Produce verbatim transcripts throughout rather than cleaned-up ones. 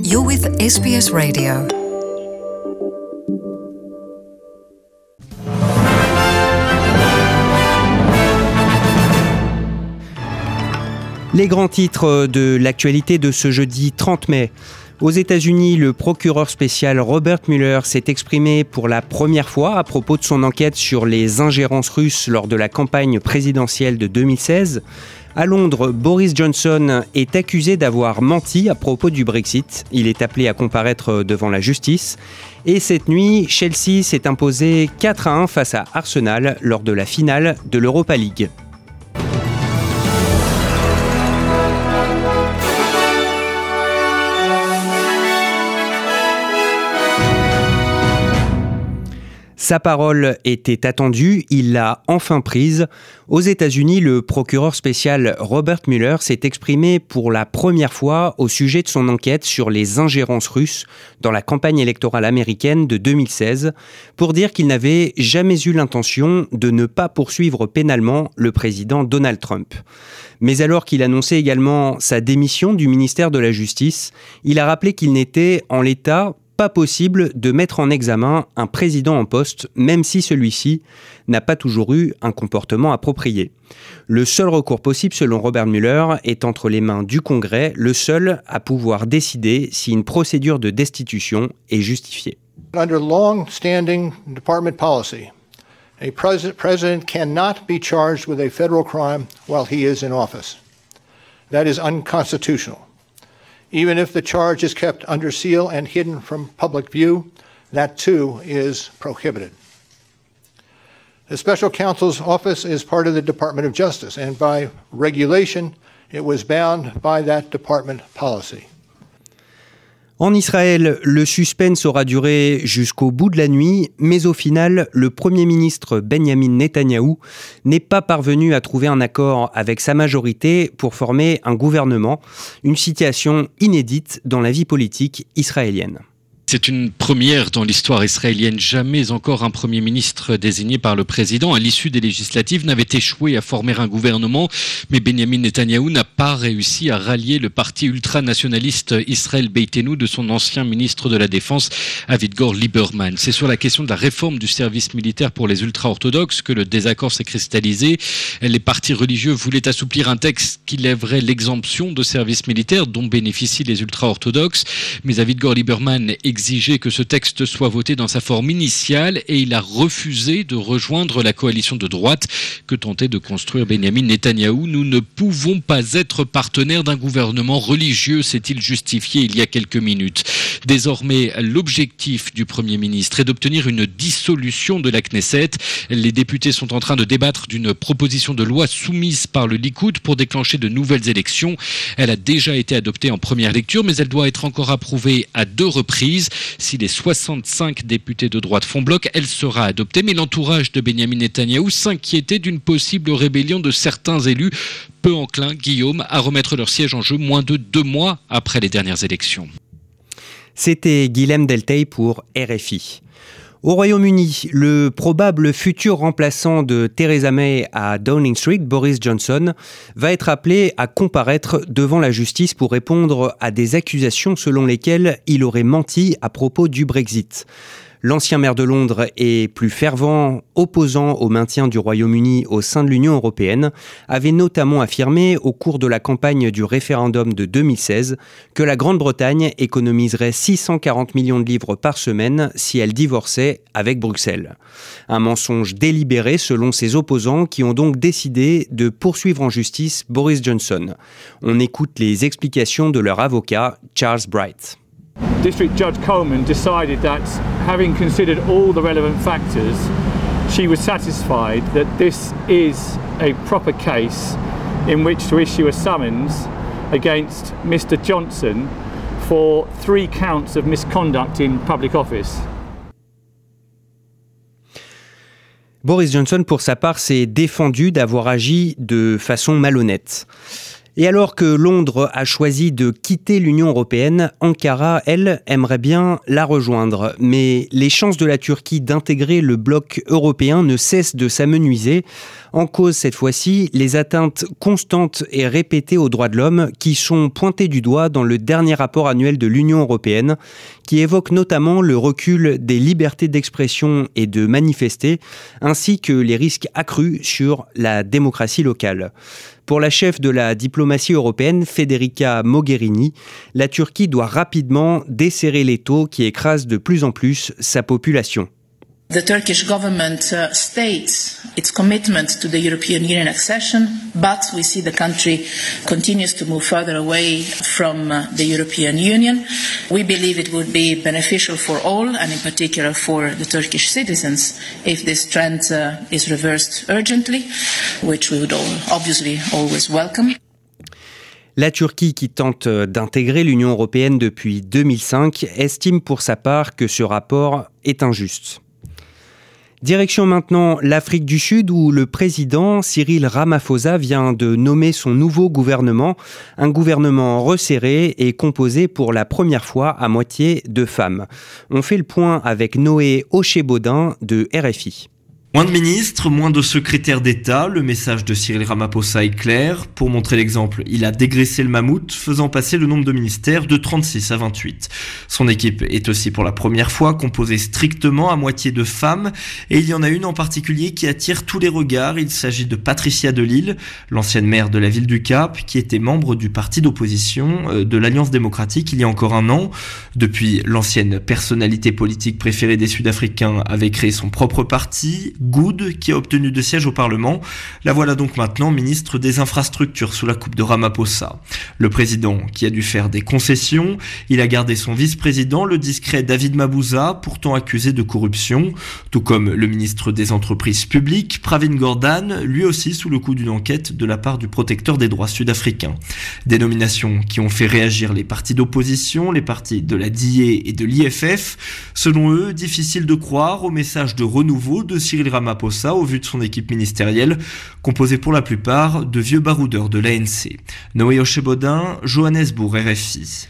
You're with S B S Radio. Les grands titres de l'actualité de ce jeudi trente mai. Aux États-Unis, le procureur spécial Robert Mueller s'est exprimé pour la première fois à propos de son enquête sur les ingérences russes lors de la campagne présidentielle de deux mille seize. À Londres, Boris Johnson est accusé d'avoir menti à propos du Brexit. Il est appelé à comparaître devant la justice. Et cette nuit, Chelsea s'est imposé quatre à un face à Arsenal lors de la finale de l'Europa League. Sa parole était attendue, il l'a enfin prise. Aux États-Unis, le procureur spécial Robert Mueller s'est exprimé pour la première fois au sujet de son enquête sur les ingérences russes dans la campagne électorale américaine de deux mille seize, pour dire qu'il n'avait jamais eu l'intention de ne pas poursuivre pénalement le président Donald Trump. Mais alors qu'il annonçait également sa démission du ministère de la Justice, il a rappelé qu'il n'était, en l'état, pas possible de mettre en examen un président en poste, même si celui-ci n'a pas toujours eu un comportement approprié. Le seul recours possible, selon Robert Mueller, est entre les mains du Congrès, le seul à pouvoir décider si une procédure de destitution est justifiée. Under long-standing department policy, a president, president cannot be charged with a federal crime while he is in office. That is unconstitutional. Even if the charge is kept under seal and hidden from public view, that too is prohibited. The special counsel's office is part of the Department of Justice, and by regulation, it was bound by that department policy. En Israël, le suspense aura duré jusqu'au bout de la nuit, mais au final, le Premier ministre Benjamin Netanyahou n'est pas parvenu à trouver un accord avec sa majorité pour former un gouvernement, une situation inédite dans la vie politique israélienne. C'est une première dans l'histoire israélienne. Jamais encore un Premier ministre désigné par le président à l'issue des législatives n'avait échoué à former un gouvernement. Mais Benjamin Netanyahou n'a pas réussi à rallier le parti ultranationaliste Israël Beitenu de son ancien ministre de la Défense, Avigdor Lieberman. C'est sur la question de la réforme du service militaire pour les ultra-orthodoxes que le désaccord s'est cristallisé. Les partis religieux voulaient assouplir un texte qui lèverait l'exemption de service militaire dont bénéficient les ultra-orthodoxes. Mais Avigdor Lieberman exigeait que ce texte soit voté dans sa forme initiale et il a refusé de rejoindre la coalition de droite que tentait de construire Benjamin Netanyahou. Nous ne pouvons pas être partenaires d'un gouvernement religieux, s'est-il justifié il y a quelques minutes. Désormais, l'objectif du Premier ministre est d'obtenir une dissolution de la Knesset. Les députés sont en train de débattre d'une proposition de loi soumise par le Likoud pour déclencher de nouvelles élections. Elle a déjà été adoptée en première lecture, mais elle doit être encore approuvée à deux reprises. Si les soixante-cinq députés de droite font bloc, elle sera adoptée. Mais l'entourage de Benjamin Netanyahou s'inquiétait d'une possible rébellion de certains élus, peu enclins, Guillaume, à remettre leur siège en jeu moins de deux mois après les dernières élections. C'était Guilhem Deltey pour R F I. Au Royaume-Uni, le probable futur remplaçant de Theresa May à Downing Street, Boris Johnson, va être appelé à comparaître devant la justice pour répondre à des accusations selon lesquelles il aurait menti à propos du Brexit. L'ancien maire de Londres et plus fervent opposant au maintien du Royaume-Uni au sein de l'Union européenne avait notamment affirmé au cours de la campagne du référendum de deux mille seize que la Grande-Bretagne économiserait six cent quarante millions de livres par semaine si elle divorçait avec Bruxelles. Un mensonge délibéré selon ses opposants qui ont donc décidé de poursuivre en justice Boris Johnson. On écoute les explications de leur avocat Charles Bright. District Judge Coleman decided that, having considered all the relevant factors, she was satisfied that this is a proper case in which to issue a summons against Mister Johnson for three counts of misconduct in public office. Boris Johnson, pour sa part, s'est défendu d'avoir agi de façon malhonnête. Et alors que Londres a choisi de quitter l'Union européenne, Ankara, elle, aimerait bien la rejoindre. Mais les chances de la Turquie d'intégrer le bloc européen ne cessent de s'amenuiser. En cause cette fois-ci, les atteintes constantes et répétées aux droits de l'homme qui sont pointées du doigt dans le dernier rapport annuel de l'Union européenne, qui évoque notamment le recul des libertés d'expression et de manifester, ainsi que les risques accrus sur la démocratie locale. Pour la chef de la diplomatie européenne, Federica Mogherini, la Turquie doit rapidement desserrer l'étau qui écrase de plus en plus sa population. The Turkish government uh, states its commitment to the European Union accession, but we see the country continues to move further away from uh, the European Union. We believe it would be beneficial for all, and in particular for the Turkish citizens, if this trend uh, is reversed urgently, which we would all obviously always welcome. La Turquie, qui tente d'intégrer l'Union européenne depuis deux mille cinq, estime pour sa part que ce rapport est injuste. Direction maintenant l'Afrique du Sud où le président Cyril Ramaphosa vient de nommer son nouveau gouvernement, un gouvernement resserré et composé pour la première fois à moitié de femmes. On fait le point avec Noé Ochebodin de R F I. Moins de ministres, moins de secrétaires d'État, le message de Cyril Ramaphosa est clair. Pour montrer l'exemple, il a dégraissé le mammouth, faisant passer le nombre de ministères de trente-six à vingt-huit. Son équipe est aussi pour la première fois composée strictement à moitié de femmes, et il y en a une en particulier qui attire tous les regards. Il s'agit de Patricia Delille, l'ancienne maire de la ville du Cap, qui était membre du parti d'opposition de l'Alliance démocratique il y a encore un an. Depuis, l'ancienne personnalité politique préférée des Sud-Africains avait créé son propre parti, Good, qui a obtenu deux sièges au Parlement. La voilà donc maintenant ministre des Infrastructures sous la coupe de Ramaphosa. Le président qui a dû faire des concessions, il a gardé son vice-président, le discret David Mabuza, pourtant accusé de corruption, tout comme le ministre des Entreprises publiques, Pravin Gordhan, lui aussi sous le coup d'une enquête de la part du protecteur des droits sud-africains. Des nominations qui ont fait réagir les partis d'opposition, les partis de la D I E et de l'I F F. Selon eux, difficile de croire au message de renouveau de Cyril Ramaphosa au vu de son équipe ministérielle, composée pour la plupart de vieux baroudeurs de l'A N C. Noé Ochebodin, Johannesburg, R F I.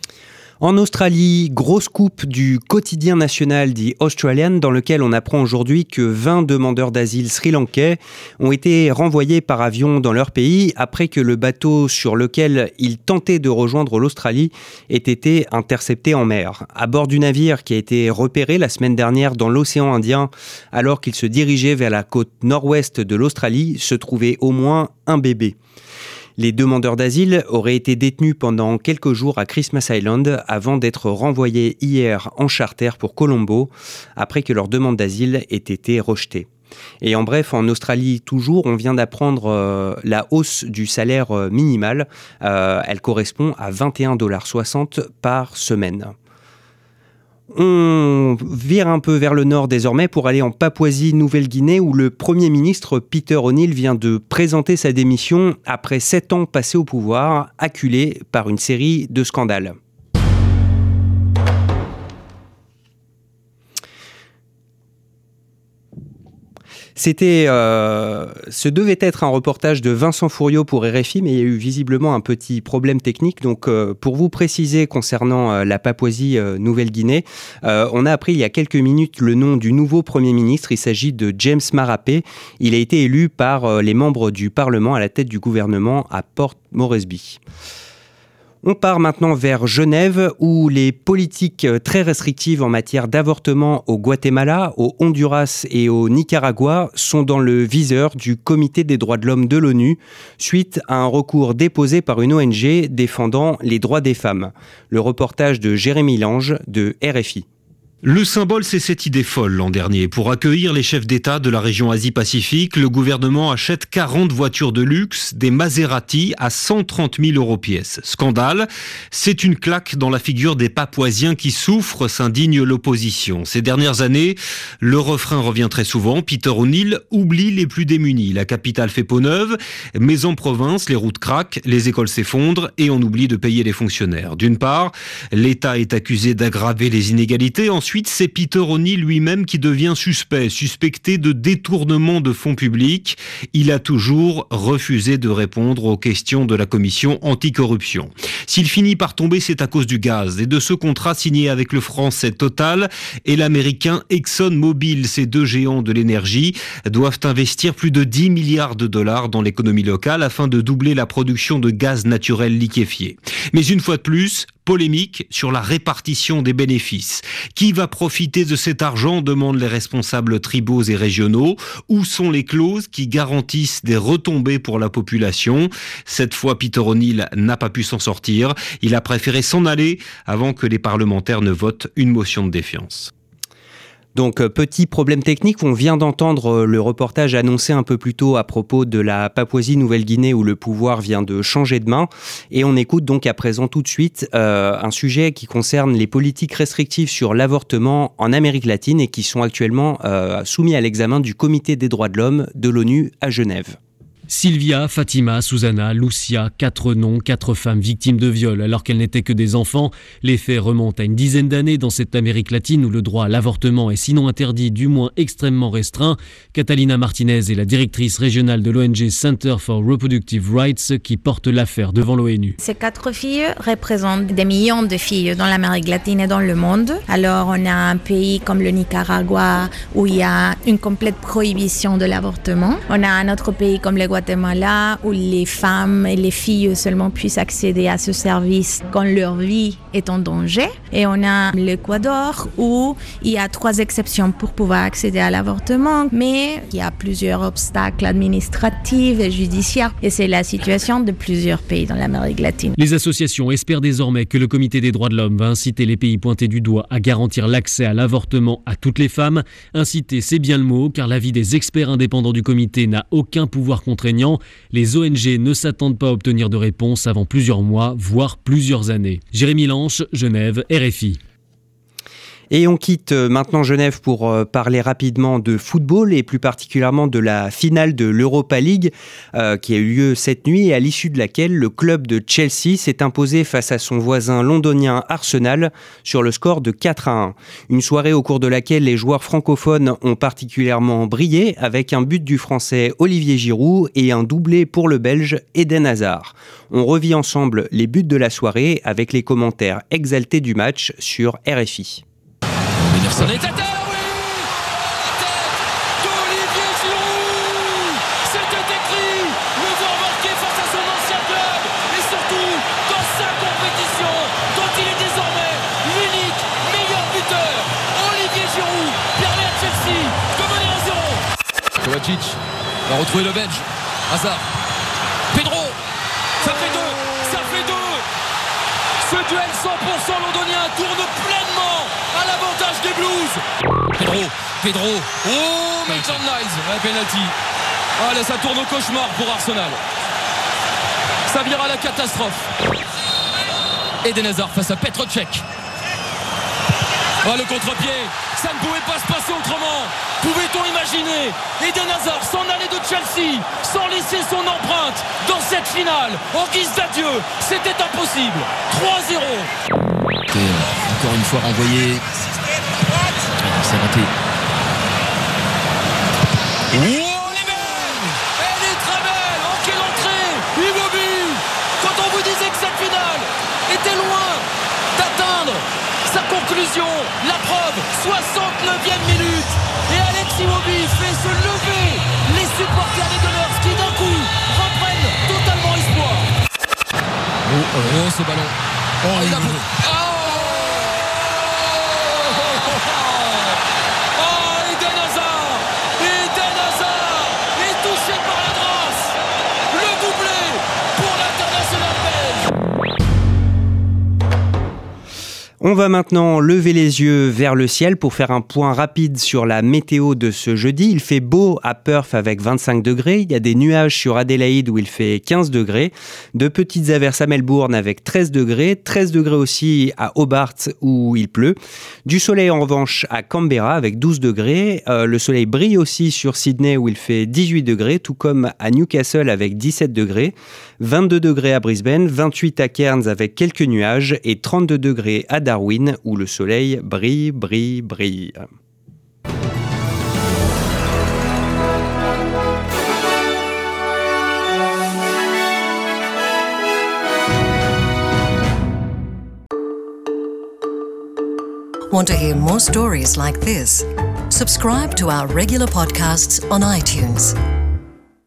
En Australie, grosse coupe du quotidien national dit Australian, dans lequel on apprend aujourd'hui que vingt demandeurs d'asile sri-lankais ont été renvoyés par avion dans leur pays après que le bateau sur lequel ils tentaient de rejoindre l'Australie ait été intercepté en mer. À bord du navire qui a été repéré la semaine dernière dans l'océan Indien, alors qu'il se dirigeait vers la côte nord-ouest de l'Australie, se trouvait au moins un bébé. Les demandeurs d'asile auraient été détenus pendant quelques jours à Christmas Island avant d'être renvoyés hier en charter pour Colombo après que leur demande d'asile ait été rejetée. Et en bref, en Australie toujours, on vient d'apprendre euh, la hausse du salaire euh, minimal. Euh, elle correspond à vingt et un dollars soixante par semaine. On vire un peu vers le nord désormais pour aller en Papouasie-Nouvelle-Guinée où le Premier ministre Peter O'Neill vient de présenter sa démission après sept ans passés au pouvoir, acculé par une série de scandales. C'était, euh, ce devait être un reportage de Vincent Fouriot pour R F I, mais il y a eu visiblement un petit problème technique. Donc, euh, pour vous préciser concernant euh, la Papouasie-Nouvelle-Guinée, euh, on a appris il y a quelques minutes le nom du nouveau Premier ministre. Il s'agit de James Marape. Il a été élu par euh, les membres du Parlement à la tête du gouvernement à Port Moresby. On part maintenant vers Genève où les politiques très restrictives en matière d'avortement au Guatemala, au Honduras et au Nicaragua sont dans le viseur du Comité des droits de l'homme de l'ONU suite à un recours déposé par une O N G défendant les droits des femmes. Le reportage de Jérémy Lange de R F I. Le symbole, c'est cette idée folle l'an dernier. Pour accueillir les chefs d'État de la région Asie-Pacifique, le gouvernement achète quarante voitures de luxe, des Maserati à cent trente mille euros pièce. Scandale, c'est une claque dans la figure des Papouasiens qui souffrent, s'indigne l'opposition. Ces dernières années, le refrain revient très souvent. Peter O'Neill oublie les plus démunis. La capitale fait peau neuve, mais en province, les routes craquent, les écoles s'effondrent et on oublie de payer les fonctionnaires. D'une part, l'État est accusé d'aggraver les inégalités. Ensuite, suite, c'est Peter O'Neill lui-même qui devient suspect, suspecté de détournement de fonds publics. Il a toujours refusé de répondre aux questions de la commission anticorruption. S'il finit par tomber, c'est à cause du gaz et de ce contrat signé avec le français Total et l'américain ExxonMobil. Ces deux géants de l'énergie doivent investir plus de dix milliards de dollars dans l'économie locale afin de doubler la production de gaz naturel liquéfié. Mais une fois de plus, polémique sur la répartition des bénéfices. Qui va profiter de cet argent, demandent les responsables tribaux et régionaux. Où sont les clauses qui garantissent des retombées pour la population ? Cette fois, Peter O'Neill n'a pas pu s'en sortir. Il a préféré s'en aller avant que les parlementaires ne votent une motion de défiance. Donc, petit problème technique, on vient d'entendre le reportage annoncé un peu plus tôt à propos de la Papouasie-Nouvelle-Guinée où le pouvoir vient de changer de main. Et on écoute donc à présent tout de suite euh, un sujet qui concerne les politiques restrictives sur l'avortement en Amérique latine et qui sont actuellement euh, soumis à l'examen du Comité des droits de l'homme de l'ONU à Genève. Sylvia, Fatima, Susanna, Lucia, quatre noms, quatre femmes victimes de viol alors qu'elles n'étaient que des enfants. Les faits remontent à une dizaine d'années dans cette Amérique latine où le droit à l'avortement est sinon interdit, du moins extrêmement restreint. Catalina Martinez est la directrice régionale de l'O N G Center for Reproductive Rights qui porte l'affaire devant l'ONU. Ces quatre filles représentent des millions de filles dans l'Amérique latine et dans le monde. Alors on a un pays comme le Nicaragua où il y a une complète prohibition de l'avortement. On a un autre pays comme le Guatemala où les femmes et les filles seulement puissent accéder à ce service quand leur vie est en danger. Et on a l'Équateur où il y a trois exceptions pour pouvoir accéder à l'avortement, mais il y a plusieurs obstacles administratifs et judiciaires. Et c'est la situation de plusieurs pays dans l'Amérique latine. Les associations espèrent désormais que le Comité des droits de l'homme va inciter les pays pointés du doigt à garantir l'accès à l'avortement à toutes les femmes. Inciter, c'est bien le mot, car l'avis des experts indépendants du comité n'a aucun pouvoir contraignant. Les O N G ne s'attendent pas à obtenir de réponse avant plusieurs mois, voire plusieurs années. Jérémy Lanche, Genève, R F I. Et on quitte maintenant Genève pour parler rapidement de football et plus particulièrement de la finale de l'Europa League euh, qui a eu lieu cette nuit et à l'issue de laquelle le club de Chelsea s'est imposé face à son voisin londonien Arsenal sur le score de quatre à un. Une soirée au cours de laquelle les joueurs francophones ont particulièrement brillé avec un but du français Olivier Giroud et un doublé pour le belge Eden Hazard. On revit ensemble les buts de la soirée avec les commentaires exaltés du match sur R F I. Son est à terre, oui! Tête d'Olivier Giroud! C'était écrit! Le voir marqué face à son ancien club et surtout dans sa compétition dont il est désormais l'unique meilleur buteur. Olivier Giroud permet à Chelsea de mener un zéro. Kovacic va retrouver le Belge. Hazard. Pedro. Ça fait deux. Ça fait deux. Ce duel cent pour cent londonien tourne pleinement à l'avantage des Blues. Pedro, Pedro, oh Maitland Niles, un penalty. Allez, ça tourne au cauchemar pour Arsenal. Ça vire à la catastrophe. Eden Hazard face à Petr Cech. Oh, le contre-pied, ça ne pouvait pas se passer autrement. Pouvait-on imaginer Eden Hazard s'en aller de Chelsea sans laisser son empreinte dans cette finale en guise d'adieu? C'était impossible. trois zéro. Et encore une fois renvoyé. C'est raté. Oh, elle est belle! Elle est très belle! Oh, quelle entrée! Iwobi! Quand on vous disait que cette finale était loin d'atteindre sa conclusion, la preuve, soixante-neuvième minute, et Alex Iwobi fait se lever les supporters des Gunners qui d'un coup reprennent totalement espoir. Oh, oh ce ballon. Oh, il a beau. Oh On va maintenant lever les yeux vers le ciel pour faire un point rapide sur la météo de ce jeudi. Il fait beau à Perth avec vingt-cinq degrés. Il y a des nuages sur Adélaïde où il fait quinze degrés. De petites averses à Melbourne avec treize degrés. treize degrés aussi à Hobart où il pleut. Du soleil en revanche à Canberra avec douze degrés. Euh, le soleil brille aussi sur Sydney où il fait dix-huit degrés, tout comme à Newcastle avec dix-sept degrés. vingt-deux degrés à Brisbane, vingt-huit à Cairns avec quelques nuages et trente-deux degrés à Darwin où le soleil brille, brille, brille. Want to hear more stories like this? Subscribe to our regular podcasts on iTunes.